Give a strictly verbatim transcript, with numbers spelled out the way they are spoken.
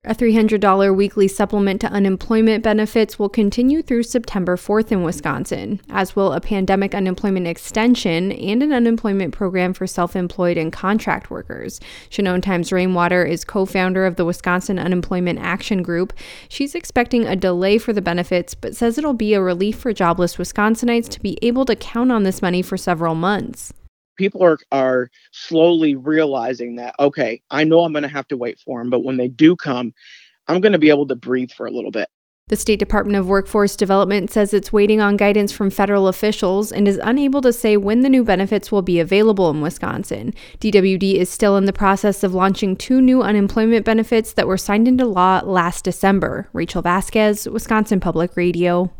A three hundred dollars weekly supplement to unemployment benefits will continue through September fourth in Wisconsin, as will a pandemic unemployment extension and an unemployment program for self-employed and contract workers. Shannone Times Rainwater is co-founder of the Wisconsin Unemployment Action Group. She's expecting a delay for the benefits, but says it'll be a relief for jobless Wisconsinites to be able to count on this money for several months. People are, are slowly realizing that, okay, I know I'm going to have to wait for them, but when they do come, I'm going to be able to breathe for a little bit. The State Department of Workforce Development says it's waiting on guidance from federal officials and is unable to say when the new benefits will be available in Wisconsin. D W D is still in the process of launching two new unemployment benefits that were signed into law last December. Rachel Vasquez, Wisconsin Public Radio.